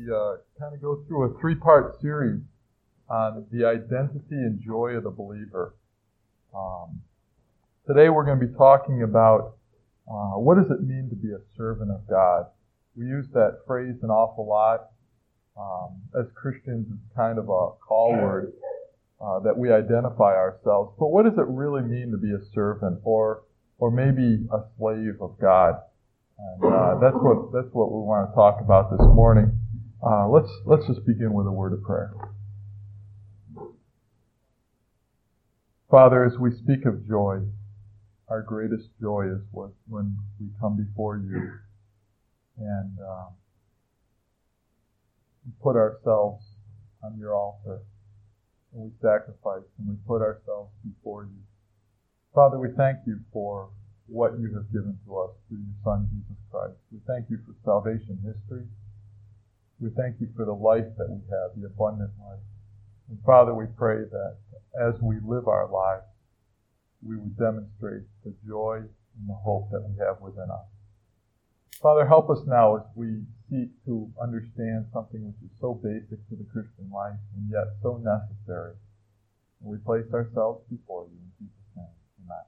kind of go through a three-part series on the identity and joy of the believer. Today we're going to be talking about what does it mean to be a servant of God. We use that phrase an awful lot. As Christians, it's kind of a call word that we identify ourselves. But what does it really mean to be a servant or maybe a slave of God? And that's what we want to talk about this morning. Let's just begin with a word of prayer. Father, as we speak of joy, our greatest joy is when we come before you and we put ourselves on your altar and we sacrifice and we put ourselves before you. Father, we thank you for what you have given to us through your Son, Jesus Christ. We thank you for salvation history. We thank you for the life that we have, the abundant life. And Father, we pray that as we live our lives, we would demonstrate the joy and the hope that we have within us. Father, help us now as we seek to understand something which is so basic to the Christian life and yet so necessary. And we place ourselves before you in Jesus' name. Amen.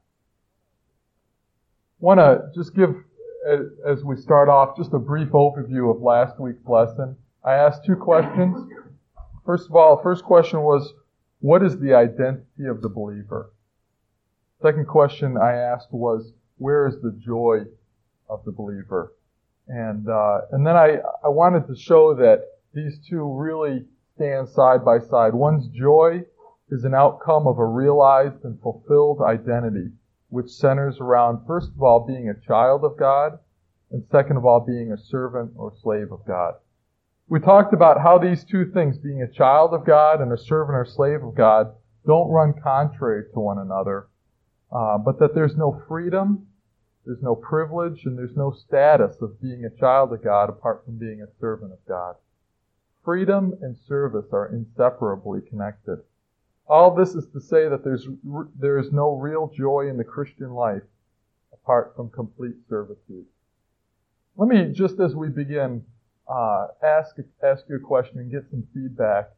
I want to just give, as we start off, just a brief overview of last week's lesson. I asked two questions. First of all, the first question was, what is the identity of the believer? Second question I asked was, where is the joy of the believer? And then I wanted to show that these two really stand side by side. One's joy is an outcome of a realized and fulfilled identity, which centers around, first of all, being a child of God, and second of all, being a servant or slave of God. We talked about how these two things, being a child of God and a servant or slave of God, don't run contrary to one another, but that there's no freedom, there's no privilege, and there's no status of being a child of God apart from being a servant of God. Freedom and service are inseparably connected. All this is to say that there is no real joy in the Christian life apart from complete servitude. Let me, just as we begin, ask you a question and get some feedback.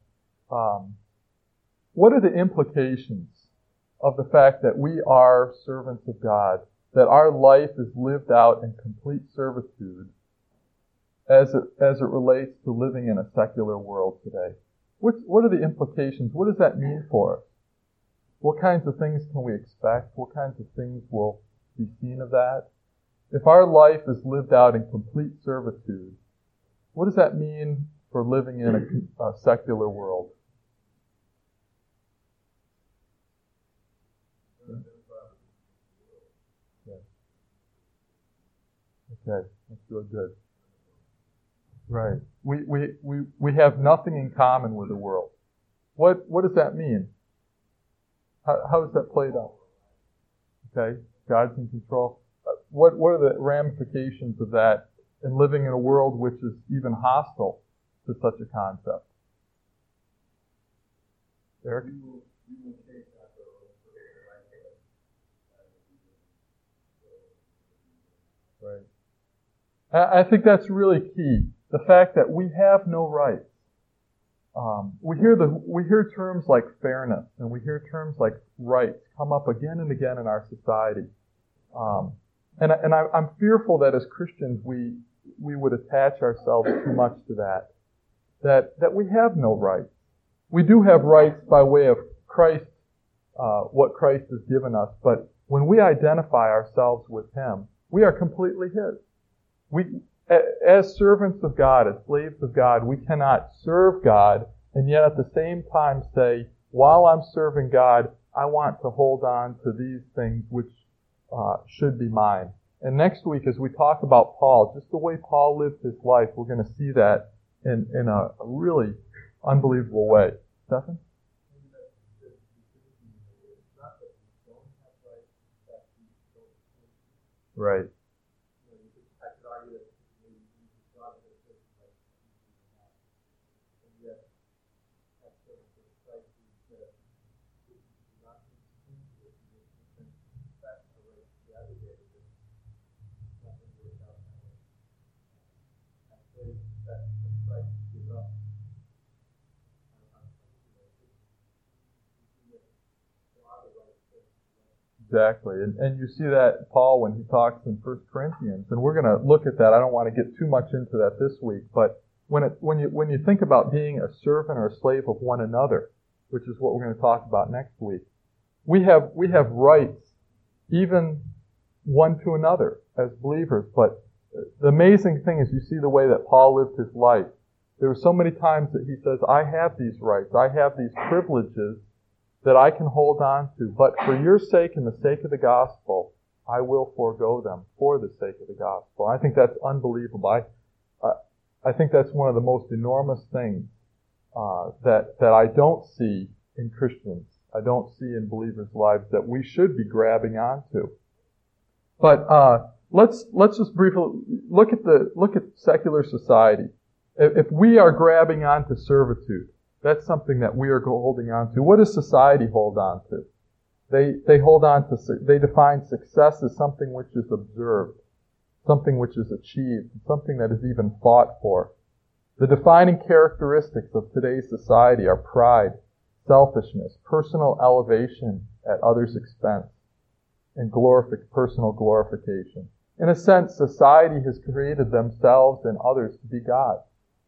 What are the implications of the fact that we are servants of God, that our life is lived out in complete servitude as it relates to living in a secular world today? What are the implications? What does that mean for us? What kinds of things can we expect? What kinds of things will be seen of that? If our life is lived out in complete servitude, what does that mean for living in a secular world? Okay, that's really good. Right. We have nothing in common with the world. What does that mean? How is that played out? Okay, God's in control. What are the ramifications of that in living in a world which is even hostile to such a concept? Eric? Right. I think that's really key. The fact that we have no rights. We hear terms like fairness and we hear terms like rights come up again and again in our society. And I'm fearful that as Christians we would attach ourselves too much to that we have no rights. We do have rights by way of Christ, what Christ has given us, but when we identify ourselves with Him, we are completely His. As servants of God, as slaves of God, we cannot serve God and yet at the same time say, while I'm serving God, I want to hold on to these things which should be mine. And next week, as we talk about Paul, just the way Paul lived his life, we're going to see that in a really unbelievable way. Stephen? Right. Exactly. And you see that Paul when he talks in 1 Corinthians, and we're going to look at that. I don't want to get too much into that this week, but when you think about being a servant or a slave of one another, which is what we're going to talk about next week, we have rights even one to another as believers. But the amazing thing is you see the way that Paul lived his life. There were so many times that he says, I have these rights, I have these privileges that I can hold on to, but for your sake and the sake of the gospel, I will forego them for the sake of the gospel. I think that's unbelievable. I think that's one of the most enormous things that I don't see in Christians. I don't see in believers' lives that we should be grabbing onto. But let's just briefly look at secular society. If we are grabbing onto servitude, that's something that we are holding on to. What does society hold on to? They hold on to, they define success as something which is observed, something which is achieved, something that is even fought for. The defining characteristics of today's society are pride, selfishness, personal elevation at others' expense, and personal glorification. In a sense, society has created themselves and others to be God.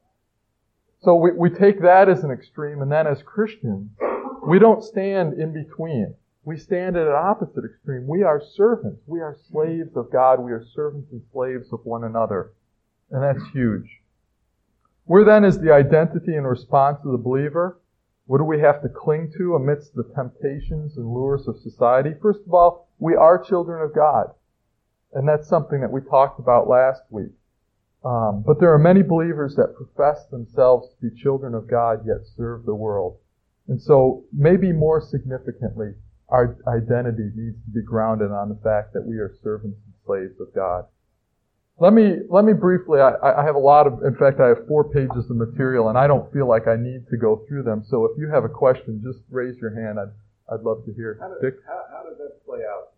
So we take that as an extreme, and then as Christians, we don't stand in between. We stand at an opposite extreme. We are servants. We are slaves of God. We are servants and slaves of one another. And that's huge. Where then is the identity and response of the believer? What do we have to cling to amidst the temptations and lures of society? First of all, we are children of God. And that's something that we talked about last week. But there are many believers that profess themselves to be children of God, yet serve the world. And so, maybe more significantly, our identity needs to be grounded on the fact that we are servants and slaves of God. Let me briefly, I have in fact, I have 4 pages of material, and I don't feel like I need to go through them. So if you have a question, just raise your hand. I'd love to hear. Dick? How does that play out?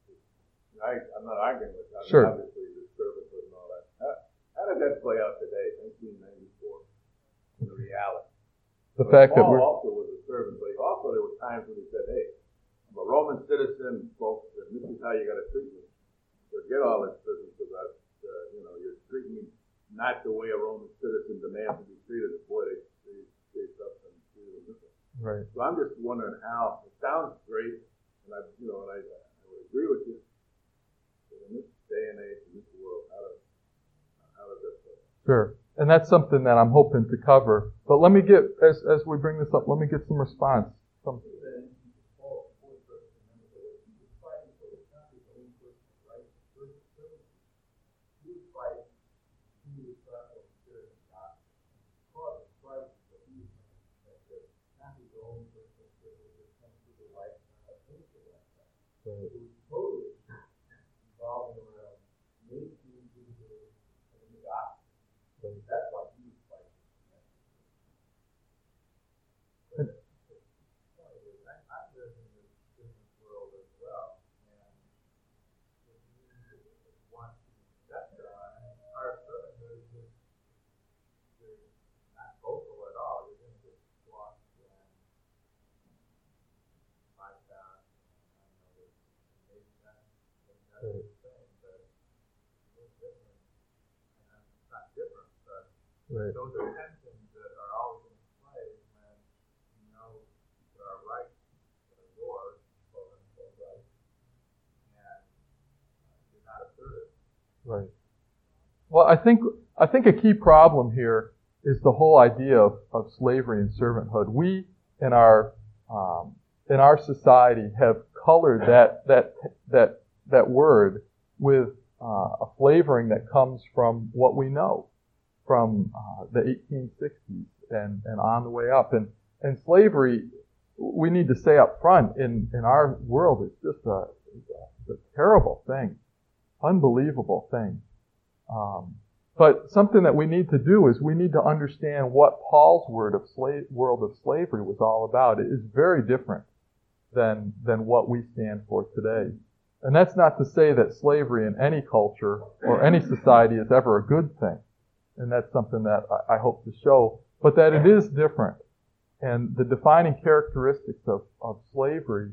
I'm not arguing with that. Sure. Obviously, the servanthood and all that. How does that play out today, 1994, in the reality? The fact that Paul we're... also was a servant, but also there were times when he said, hey, I'm a Roman citizen, folks, and this is how you got to treat me. Forget all this business about, you're treating me not the way a Roman citizen demands to be treated. Boy, they shaped up and treated him different. Right. So I'm just wondering how, it sounds great, and I would agree with you, but in this day and age, in this world, how does that play? Sure. And that's something that I'm hoping to cover. But let me get, as we bring this up, let me get some response. That's why he was fighting. I live in this business world as well, and if you want to accept our servanthood is just they're not vocal at all. You're going to get squashed and like that. I know that maybe that's the thing, but it's different. And it's not different, but Right. those are tensions that are always in play when you know there are rights that are yours, quote unquote rights, and you're not assertive. Right. Well, I think a key problem here is the whole idea of slavery and servanthood. We in our society have colored that word with a flavoring that comes from what we know from the 1860s and on the way up. And slavery, we need to say up front, in our world, it's just a terrible thing, unbelievable thing. But something that we need to do is we need to understand what Paul's world of slavery was all about. It is very different than what we stand for today. And that's not to say that slavery in any culture or any society is ever a good thing. And that's something that I hope to show. But that it is different. And the defining characteristics of slavery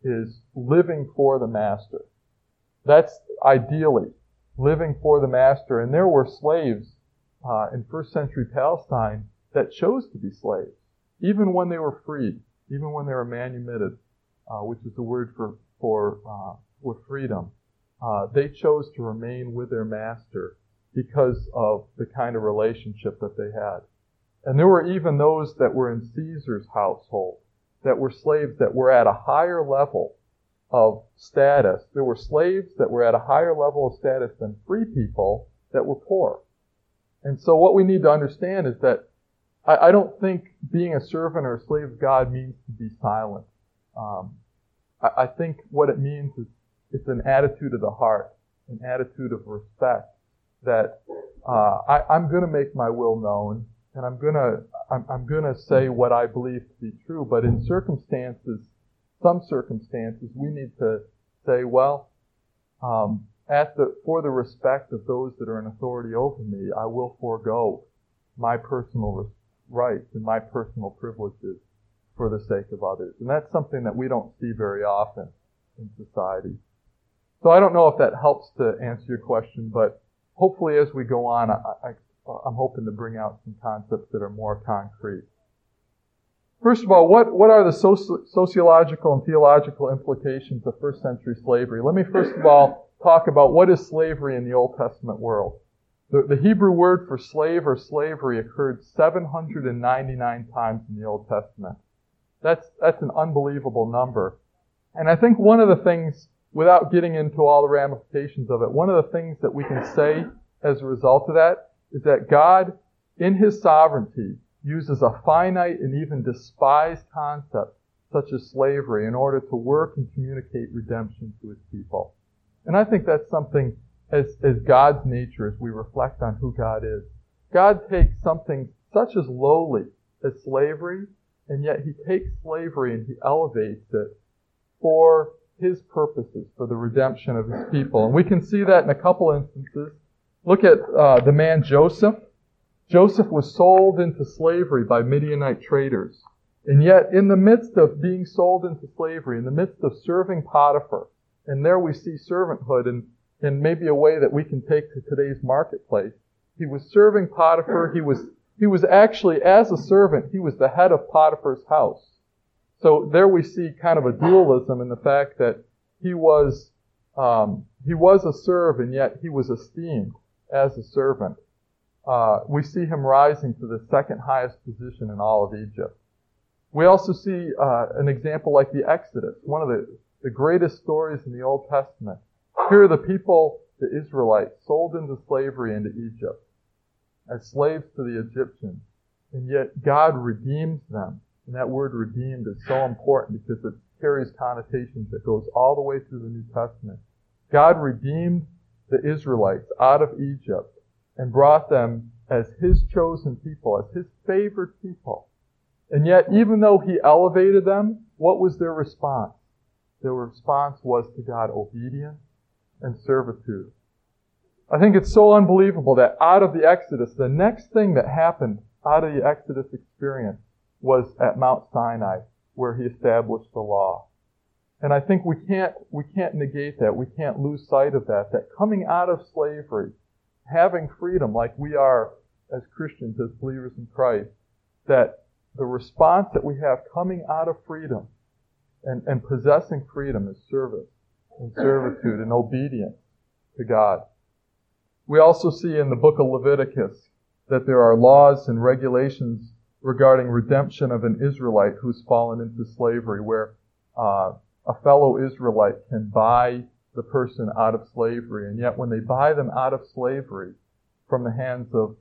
is living for the master. That's ideally living for the master. And there were slaves in first century Palestine that chose to be slaves, even when they were freed, even when they were manumitted, which is the word for freedom. They chose to remain with their master because of the kind of relationship that they had. And there were even those that were in Caesar's household, that were slaves that were at a higher level of status. There were slaves that were at a higher level of status than free people that were poor. And so what we need to understand is that I don't think being a servant or a slave of God means to be silent. I think what it means is it's an attitude of the heart, an attitude of respect, that I'm going to make my will known, and I'm going to say what I believe to be true. But in some circumstances, we need to say, well, for the respect of those that are in authority over me, I will forego my personal rights and my personal privileges for the sake of others. And that's something that we don't see very often in society. So I don't know if that helps to answer your question, but hopefully as we go on, I'm hoping to bring out some concepts that are more concrete. First of all, what are the sociological and theological implications of first century slavery? Let me first of all talk about what is slavery in the Old Testament world. The Hebrew word for slave or slavery occurred 799 times in the Old Testament. That's an unbelievable number. And I think one of the things, without getting into all the ramifications of it, one of the things that we can say as a result of that is that God, in His sovereignty, uses a finite and even despised concept such as slavery in order to work and communicate redemption to His people. And I think that's something as God's nature as we reflect on who God is. God takes something such as lowly as slavery, and yet He takes slavery and He elevates it for His purposes, for the redemption of His people. And we can see that in a couple instances. Look at the man Joseph. Joseph was sold into slavery by Midianite traders. And yet, in the midst of being sold into slavery, in the midst of serving Potiphar, and there we see servanthood in maybe a way that we can take to today's marketplace. He was serving Potiphar. He was actually, as a servant, he was the head of Potiphar's house. So there we see kind of a dualism in the fact that he was a serf, and yet he was esteemed as a servant. We see him rising to the second highest position in all of Egypt. We also see an example like the Exodus, one of the greatest stories in the Old Testament. Here are the people, the Israelites, sold into slavery into Egypt as slaves to the Egyptians. And yet God redeems them. And that word redeemed is so important because it carries connotations that goes all the way through the New Testament. God redeemed the Israelites out of Egypt and brought them as His chosen people, as His favored people. And yet, even though He elevated them, what was their response? Their response was to God obedience and servitude. I think it's so unbelievable that out of the Exodus, the next thing that happened out of the Exodus experience was at Mount Sinai, where He established the law. And I think we can't negate that. We can't lose sight of that coming out of slavery, having freedom like we are as Christians, as believers in Christ, that the response that we have coming out of freedom and possessing freedom is service and servitude and obedience to God. We also see in the book of Leviticus that there are laws and regulations regarding redemption of an Israelite who's fallen into slavery, where a fellow Israelite can buy the person out of slavery. And yet when they buy them out of slavery from the hands of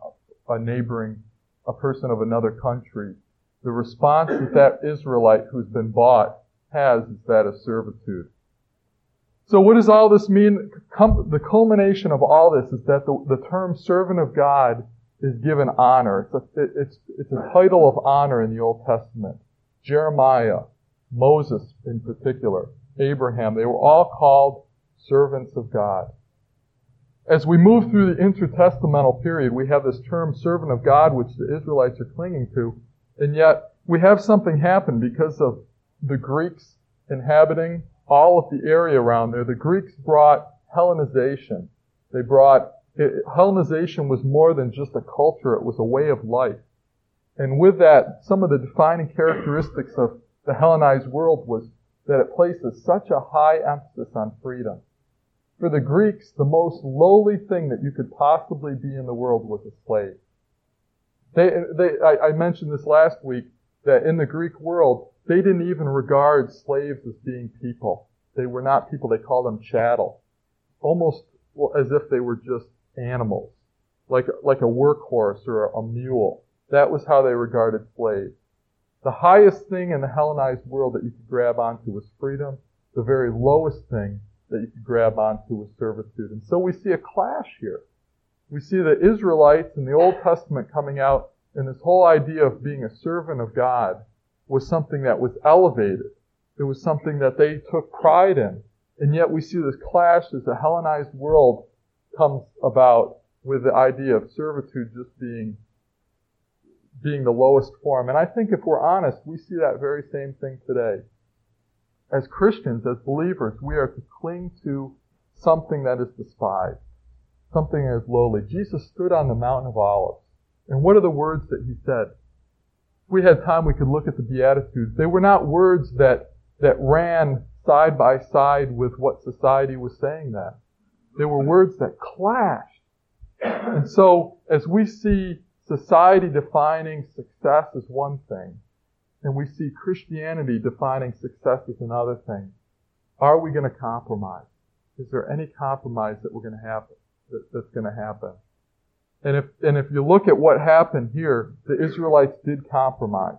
a person of another country, the response that Israelite who's been bought has is that of servitude. So what does all this mean? The culmination of all this is that the term servant of God is given honor. It's a title of honor in the Old Testament. Jeremiah, Moses in particular, Abraham, they were all called servants of God. As we move through the intertestamental period, we have this term servant of God, which the Israelites are clinging to, and yet we have something happen because of the Greeks inhabiting all of the area around there, the Greeks brought Hellenization. Hellenization was more than just a culture, it was a way of life. And with that, some of the defining characteristics of the Hellenized world was that it places such a high emphasis on freedom. For the Greeks, the most lowly thing that you could possibly be in the world was a slave. I mentioned this last week, that in the Greek world, they didn't even regard slaves as being people. They were not people, they called them chattel. Almost as if they were just animals, like a workhorse or a mule. That was how they regarded slaves. The highest thing in the Hellenized world that you could grab onto was freedom. The very lowest thing that you could grab onto was servitude. And so we see a clash here. We see the Israelites in the Old Testament coming out, and this whole idea of being a servant of God was something that was elevated. It was something that they took pride in. And yet we see this clash as the Hellenized world comes about with the idea of servitude just being the lowest form. And I think if we're honest, we see that very same thing today. As Christians, as believers, we are to cling to something that is despised, something that is lowly. Jesus stood on the Mountain of Olives. And what are the words that he said? If we had time, we could look at the Beatitudes. They were not words that ran side by side with what society was saying then. They were words that clashed. And so, as we see society defining success as one thing, and we see Christianity defining success as another thing, are we going to compromise? Is there any compromise that we're going to happen? That's going to happen? And if you look at what happened here, the Israelites did compromise.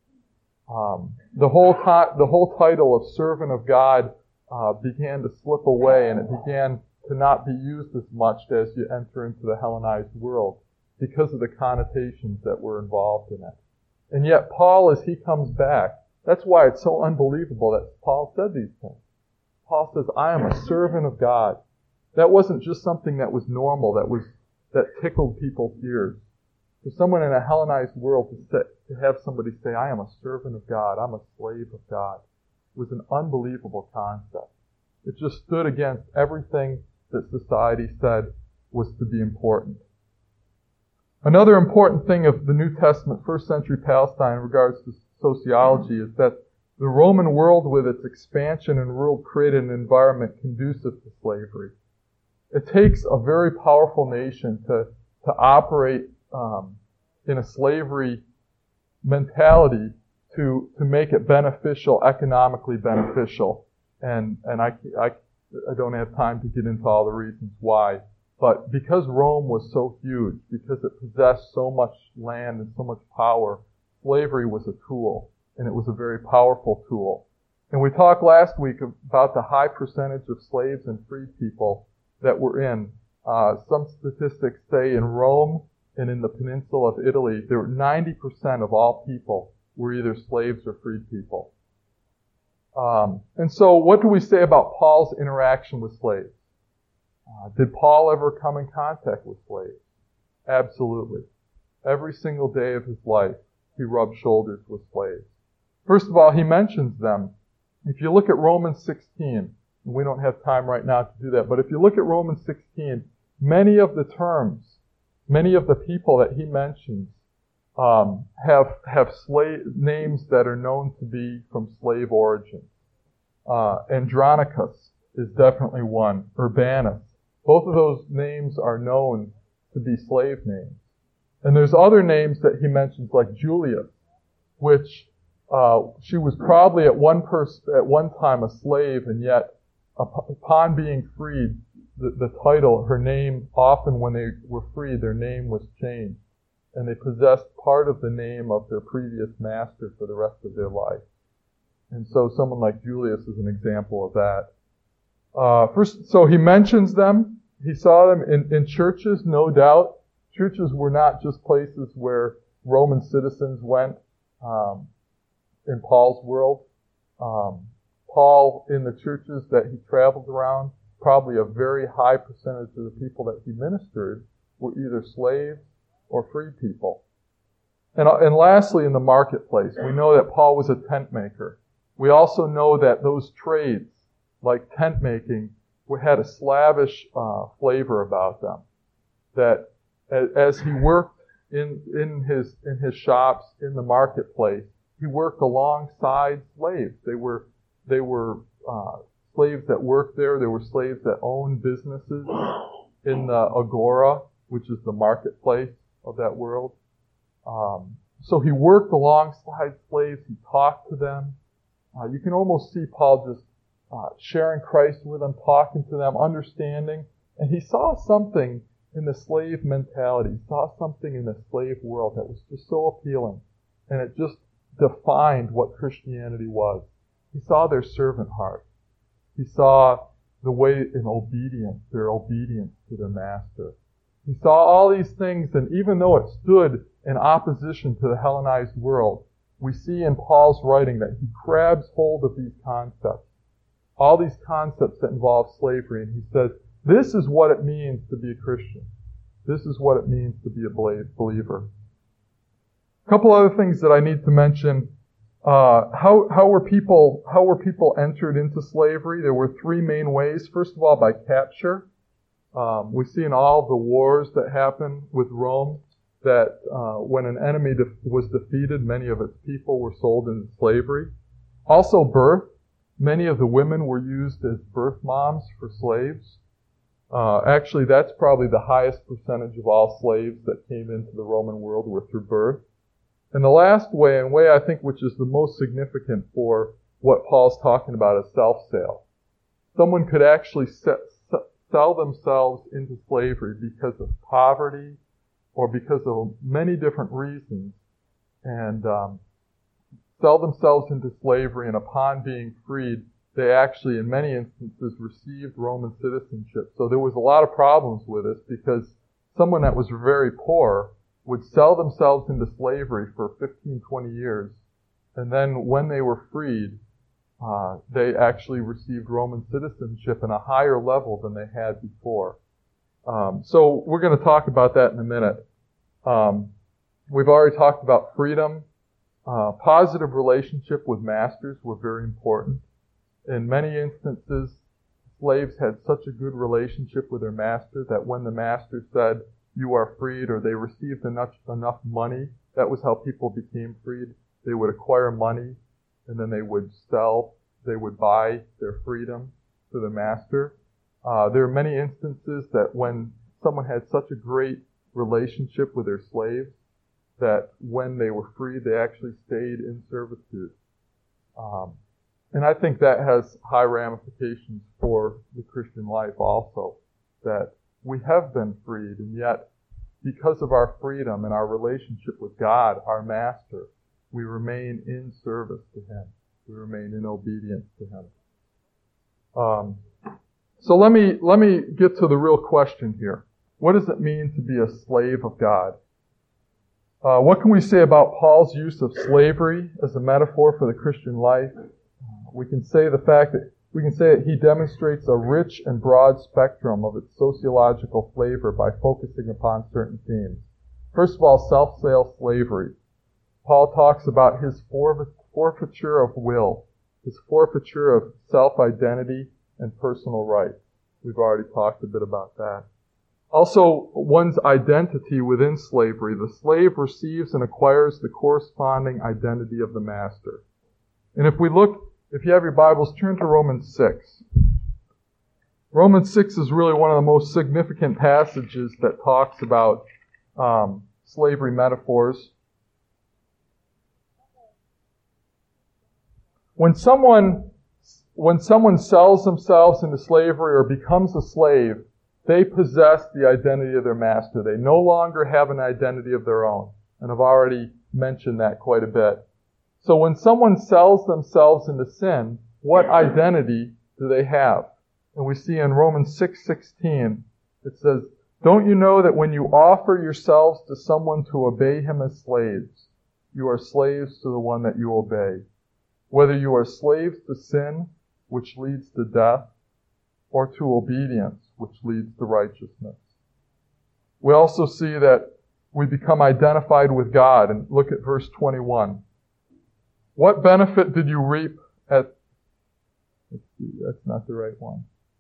The whole title of servant of God began to slip away, and it began to not be used as much as you enter into the Hellenized world because of the connotations that were involved in it. And yet Paul, as he comes back, that's why it's so unbelievable that Paul said these things. Paul says, I am a servant of God. That wasn't just something that was normal, that tickled people's ears. For someone in a Hellenized world to have somebody say, I am a servant of God, I'm a slave of God, was an unbelievable concept. It just stood against everything that society said was to be important. Another important thing of the New Testament, first century Palestine in regards to sociology is that the Roman world with its expansion and rule created an environment conducive to slavery. It takes a very powerful nation to operate in a slavery mentality to make it beneficial, economically beneficial. And I don't have time to get into all the reasons why. But because Rome was so huge, because it possessed so much land and so much power, slavery was a tool, and it was a very powerful tool. And we talked last week about the high percentage of slaves and free people that were in. Some statistics say in Rome and in the peninsula of Italy, there were 90% of all people were either slaves or freed people. And so what do we say about Paul's interaction with slaves? Did Paul ever come in contact with slaves? Absolutely. Every single day of his life, he rubbed shoulders with slaves. First of all, he mentions them. If you look at Romans 16, and we don't have time right now to do that, but if you look at Romans 16, many of the terms, many of the people that he mentions have slave names that are known to be from slave origin. Andronicus is definitely one. Urbanus. Both of those names are known to be slave names. And there's other names that he mentions, like Julia, which she was probably at one time a slave, and yet upon being freed, the title, her name, often when they were freed, their name was changed, and they possessed part of the name of their previous master for the rest of their life. And so someone like Julius is an example of that. So he mentions them. He saw them in churches, no doubt. Churches were not just places where Roman citizens went in Paul's world. Paul, in the churches that he traveled around, probably a very high percentage of the people that he ministered were either slaves or free people. And lastly, in the marketplace, we know that Paul was a tent maker. We also know that those trades, like tent making, had a slavish flavor about them. That as he worked in his shops in the marketplace, he worked alongside slaves. They were slaves that worked there. There were slaves that owned businesses in the agora, which is the marketplace of that world. So he worked alongside slaves. He talked to them. You can almost see Paul just sharing Christ with them, talking to them, understanding. And he saw something in the slave mentality. He saw something in the slave world that was just so appealing. And it just defined what Christianity was. He saw their servant heart. He saw the way in obedience, their obedience to their master. He saw all these things, and even though it stood in opposition to the Hellenized world, we see in Paul's writing that he grabs hold of these concepts, all these concepts that involve slavery, and he says, this is what it means to be a Christian. This is what it means to be a believer. A couple other things that I need to mention. How were people entered into slavery? There were three main ways. First of all, by capture. We see in all the wars that happened with Rome that when an enemy was defeated, many of its people were sold into slavery. Also birth. Many of the women were used as birth moms for slaves. Actually, that's probably the highest percentage of all slaves that came into the Roman world were through birth. And the last way, and way I think which is the most significant for what Paul's talking about, is self-sale. Someone could actually sell themselves into slavery because of poverty or because of many different reasons, and sell themselves into slavery, and upon being freed, they actually, in many instances, received Roman citizenship. So there was a lot of problems with this because someone that was very poor would sell themselves into slavery for 15, 20 years, and then when they were freed, they actually received Roman citizenship in a higher level than they had before. So we're going to talk about that in a minute. We've already talked about freedom. Positive relationship with masters were very important. In many instances, slaves had such a good relationship with their master that when the master said, "You are freed," or they received enough money, that was how people became freed. They would acquire money, and then they would buy their freedom to the master. There are many instances that when someone had such a great relationship with their slaves, that when they were freed, they actually stayed in servitude. And I think that has high ramifications for the Christian life also, that we have been freed, and yet, because of our freedom and our relationship with God, our Master, we remain in service to Him. We remain in obedience to Him. So let me get to the real question here. What does it mean to be a slave of God? What can we say about Paul's use of slavery as a metaphor for the Christian life? We can say that he demonstrates a rich and broad spectrum of its sociological flavor by focusing upon certain themes. First of all, self-sale slavery. Paul talks about his forfeiture of will, his forfeiture of self-identity and personal rights. We've already talked a bit about that. Also, one's identity within slavery. The slave receives and acquires the corresponding identity of the master. And if you have your Bibles, turn to Romans 6. Romans 6 is really one of the most significant passages that talks about slavery metaphors. When someone sells themselves into slavery or becomes a slave, they possess the identity of their master. They no longer have an identity of their own. And I've already mentioned that quite a bit. So when someone sells themselves into sin, what identity do they have? And we see in Romans 6:16, it says, "Don't you know that when you offer yourselves to someone to obey him as slaves, you are slaves to the one that you obey? Whether you are slaves to sin, which leads to death, or to obedience, which leads to righteousness." We also see that we become identified with God. And look at verse 21. "What benefit did you reap let's see, that's not the right one.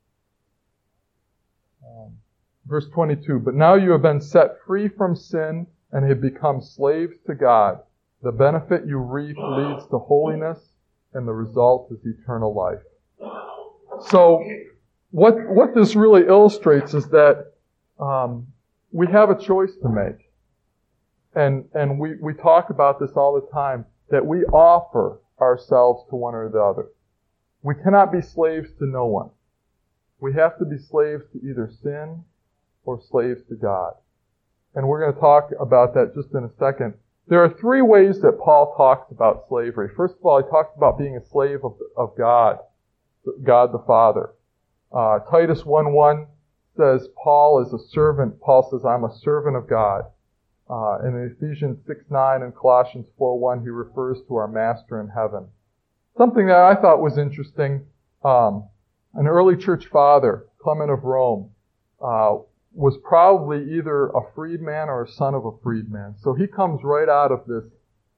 Verse 22, but now you have been set free from sin and have become slaves to God. The benefit you reap leads to holiness, and the result is eternal life. So, what this really illustrates is that we have a choice to make. And we talk about this all the time, that we offer ourselves to one or the other. We cannot be slaves to no one. We have to be slaves to either sin or slaves to God. And we're going to talk about that just in a second. There are three ways that Paul talks about slavery. First of all, he talks about being a slave of God, God the Father. Titus 1:1 says Paul is a servant. Paul says, I'm a servant of God. And in Ephesians 6:9 and Colossians 4:1, he refers to our Master in heaven. Something that I thought was interesting, an early church father, Clement of Rome, was probably either a freedman or a son of a freedman. So he comes right out of this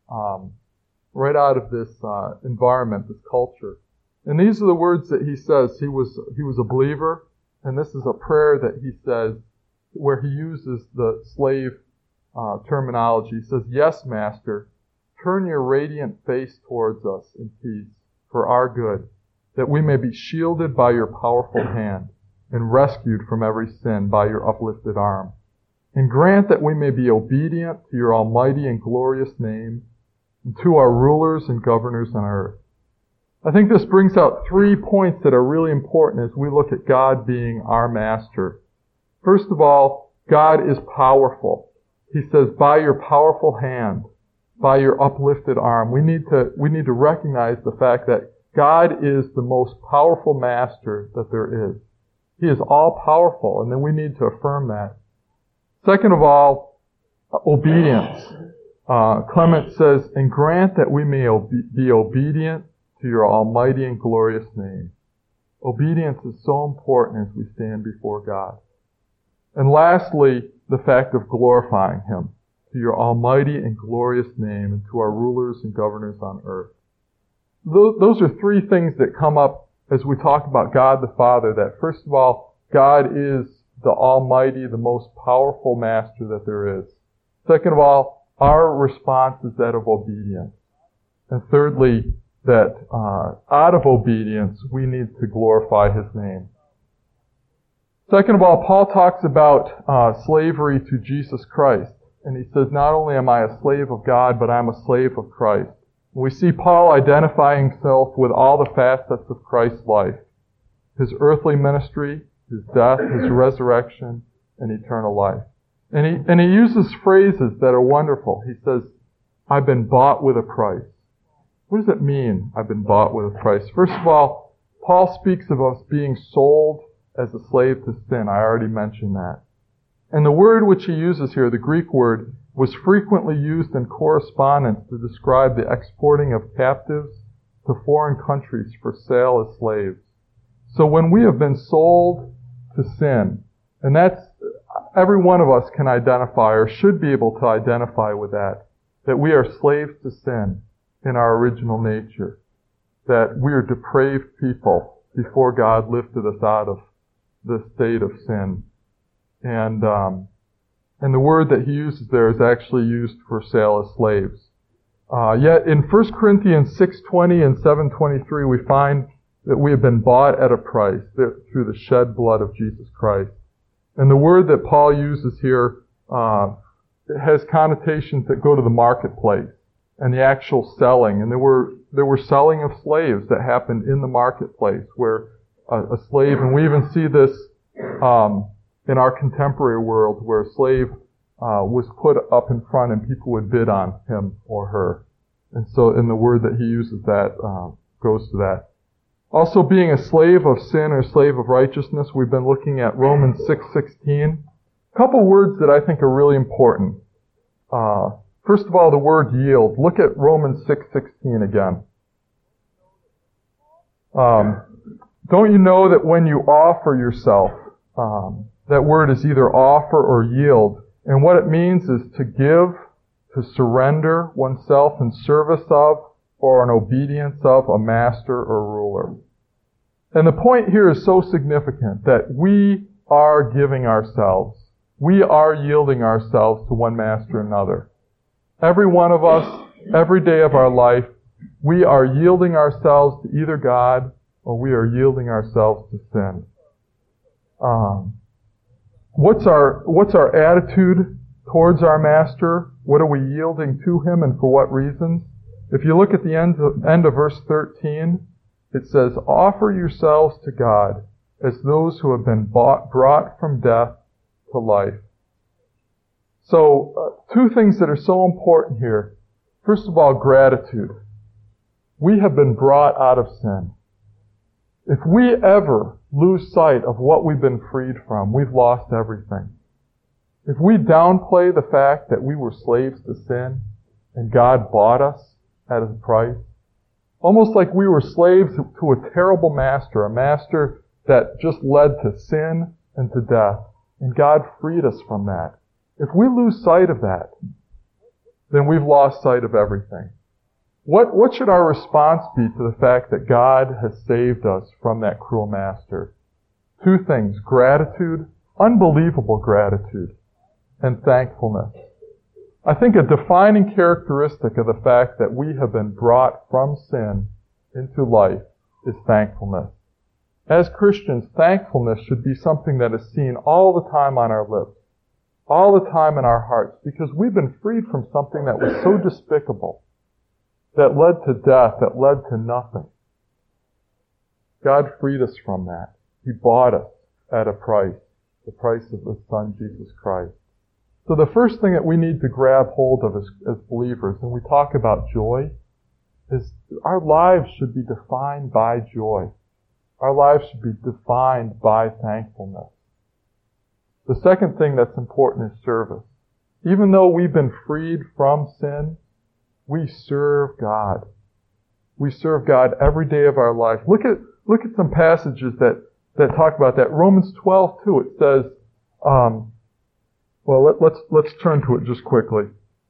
environment, this culture. And these are the words that he says. He was a believer, and this is a prayer that he says, where he uses the slave terminology. He says, yes, Master, turn your radiant face towards us in peace for our good, that we may be shielded by your powerful hand and rescued from every sin by your uplifted arm. And grant that we may be obedient to your almighty and glorious name and to our rulers and governors on earth. I think this brings out 3 points that are really important as we look at God being our master. First of all, God is powerful. He says, by your powerful hand, by your uplifted arm. We need to recognize the fact that God is the most powerful master that there is. He is all powerful, and then we need to affirm that. Second of all, obedience. Clement says, and grant that we may be obedient to your almighty and glorious name. Obedience is so important as we stand before God. And lastly, the fact of glorifying Him, to your almighty and glorious name, and to our rulers and governors on earth. Those are three things that come up as we talk about God the Father, that first of all, God is the almighty, the most powerful master that there is. Second of all, our response is that of obedience. And thirdly, that out of obedience, we need to glorify His name. Second of all, Paul talks about slavery to Jesus Christ. And he says, not only am I a slave of God, but I'm a slave of Christ. We see Paul identifying himself with all the facets of Christ's life. His earthly ministry, His death, His resurrection, and eternal life. And he uses phrases that are wonderful. He says, I've been bought with a price. What does it mean, I've been bought with a price? First of all, Paul speaks of us being sold as a slave to sin. I already mentioned that. And the word which he uses here, the Greek word, was frequently used in correspondence to describe the exporting of captives to foreign countries for sale as slaves. So when we have been sold to sin, and that's, every one of us can identify or should be able to identify with that we are slaves to sin in our original nature, that we are depraved people before God lifted us out of the state of sin. And the word that he uses there is actually used for sale as slaves. Yet in 1 Corinthians 6:20 and 7:23 we find that we have been bought at a price through the shed blood of Jesus Christ. And the word that Paul uses here it has connotations that go to the marketplace and the actual selling. And there were selling of slaves that happened in the marketplace, where a slave, and we even see this in our contemporary world, where a slave was put up in front and people would bid on him or her. And so in the word that he uses that goes to that. Also, being a slave of sin or slave of righteousness, we've been looking at Romans 6:16. A couple words that I think are really important. First of all, the word yield. Look at Romans 6:16 again. Don't you know that when you offer yourself, that word is either offer or yield. And what it means is to give, to surrender oneself in service of, or an obedience of a master or ruler. And the point here is so significant that we are giving ourselves. We are yielding ourselves to one master or another. Every one of us, every day of our life, we are yielding ourselves to either God or we are yielding ourselves to sin. What's our attitude towards our master? What are we yielding to him and for what reasons? If you look at the end of verse 13, it says, offer yourselves to God as those who have been brought from death to life. So, two things that are so important here. First of all, gratitude. We have been brought out of sin. If we ever lose sight of what we've been freed from, we've lost everything. If we downplay the fact that we were slaves to sin and God bought us at a price, almost like we were slaves to a terrible master, a master that just led to sin and to death, and God freed us from that. If we lose sight of that, then we've lost sight of everything. What should our response be to the fact that God has saved us from that cruel master? Two things: gratitude, unbelievable gratitude, and thankfulness. I think a defining characteristic of the fact that we have been brought from sin into life is thankfulness. As Christians, thankfulness should be something that is seen all the time on our lips, all the time in our hearts, because we've been freed from something that was so despicable, that led to death, that led to nothing. God freed us from that. He bought us at a price, the price of His Son, Jesus Christ. So the first thing that we need to grab hold of as believers, when we talk about joy, is our lives should be defined by joy. Our lives should be defined by thankfulness. The second thing that's important is service. Even though we've been freed from sin, we serve God. We serve God every day of our life. Look at some passages that talk about that. Romans 12:2, it says, let's turn to it just quickly.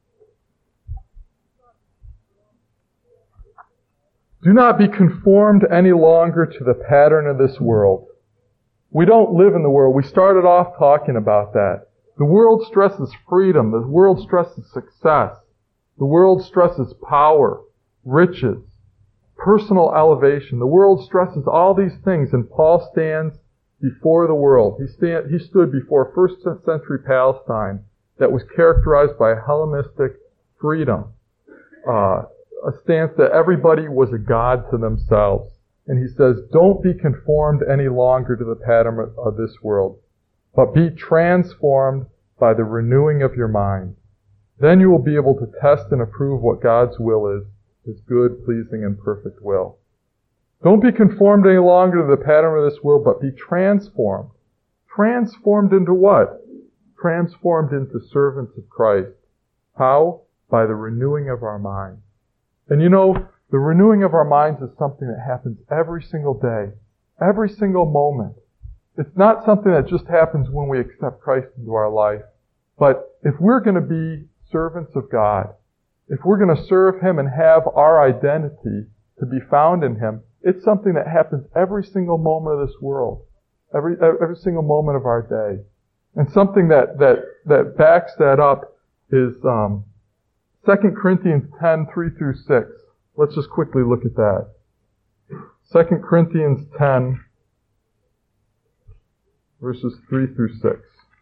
Do not be conformed any longer to the pattern of this world. We don't live in the world. We started off talking about that. The world stresses freedom. The world stresses success. The world stresses power, riches, personal elevation. The world stresses all these things, and Paul stands before the world. He stood before first century Palestine that was characterized by Hellenistic freedom, a stance that everybody was a god to themselves. And he says, don't be conformed any longer to the pattern of this world, but be transformed by the renewing of your mind. Then you will be able to test and approve what God's will is, His good, pleasing, and perfect will. Don't be conformed any longer to the pattern of this world, but be transformed. Transformed into what? Transformed into servants of Christ. How? By the renewing of our minds. And you know, the renewing of our minds is something that happens every single day, every single moment. It's not something that just happens when we accept Christ into our life. But if we're going to be servants of God, if we're going to serve Him and have our identity to be found in Him, it's something that happens every single moment of this world, every single moment of our day. And something that backs that up is 2 Corinthians 10:3-6. Let's just quickly look at that. 2 Corinthians 10, verses 3-6.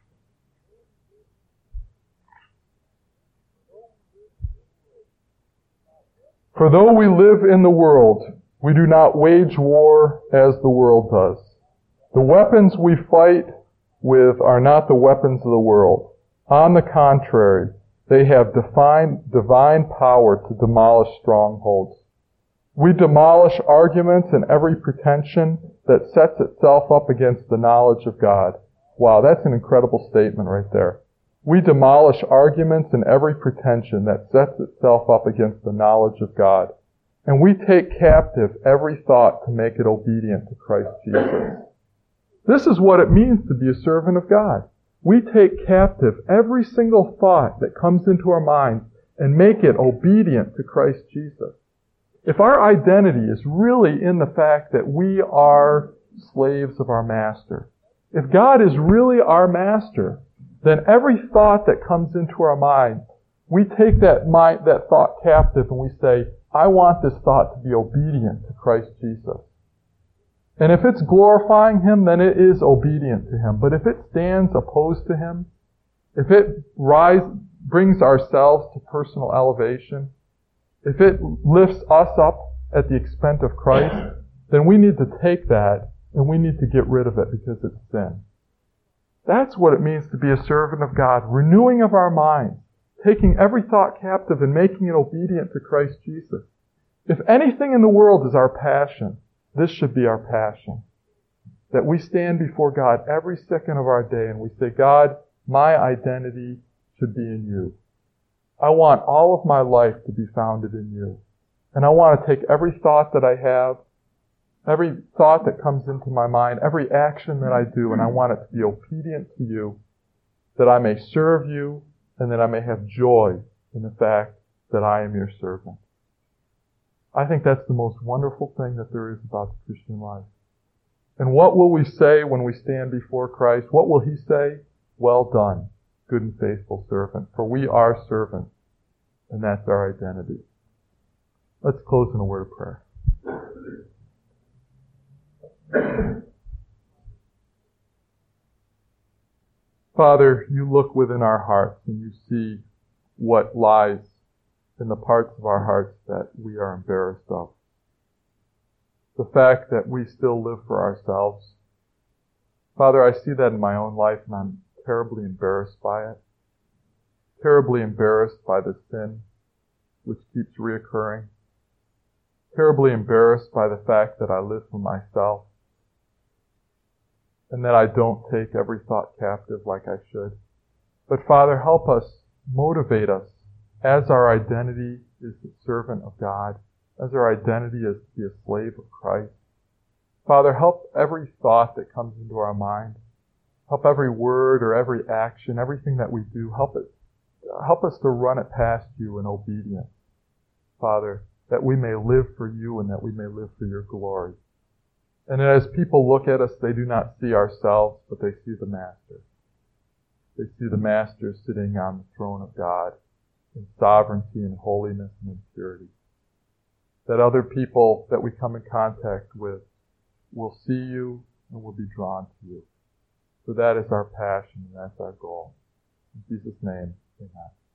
For though we live in the world, we do not wage war as the world does. The weapons we fight with are not the weapons of the world. On the contrary, they have divine power to demolish strongholds. We demolish arguments and every pretension that sets itself up against the knowledge of God. Wow, that's an incredible statement right there. We demolish arguments and every pretension that sets itself up against the knowledge of God. And we take captive every thought to make it obedient to Christ Jesus. This is what it means to be a servant of God. We take captive every single thought that comes into our minds and make it obedient to Christ Jesus. if our identity is really in the fact that we are slaves of our master, if God is really our master, then every thought that comes into our mind, we take that thought captive and we say, I want this thought to be obedient to Christ Jesus. And if it's glorifying Him, then it is obedient to Him. But if it stands opposed to Him, if it brings ourselves to personal elevation, if it lifts us up at the expense of Christ, then we need to take that and we need to get rid of it because it's sin. That's what it means to be a servant of God. Renewing of our minds, taking every thought captive and making it obedient to Christ Jesus. If anything in the world is our passion, this should be our passion. That we stand before God every second of our day and we say, God, my identity should be in you. I want all of my life to be founded in you. And I want to take every thought that I have, every thought that comes into my mind, every action that I do, and I want it to be obedient to you, that I may serve you, and that I may have joy in the fact that I am your servant. I think that's the most wonderful thing that there is about the Christian life. And what will we say when we stand before Christ? What will He say? Well done, good and faithful servant. For we are servants, and that's our identity. Let's close in a word of prayer. Father, you look within our hearts and you see what lies in the parts of our hearts that we are embarrassed of. The fact that we still live for ourselves. Father, I see that in my own life and I'm terribly embarrassed by it. Terribly embarrassed by the sin which keeps reoccurring. Terribly embarrassed by the fact that I live for myself. And that I don't take every thought captive like I should. But Father, help us, motivate us, as our identity is the servant of God, as our identity is to be a slave of Christ. Father, help every thought that comes into our mind. Help every word or every action, everything that we do, help us to run it past you in obedience. Father, that we may live for you and that we may live for your glory. And as people look at us, they do not see ourselves, but they see the Master. They see the Master sitting on the throne of God in sovereignty and holiness and in purity. That other people that we come in contact with will see you and will be drawn to you. For that is our passion and that's our goal. In Jesus' name, amen.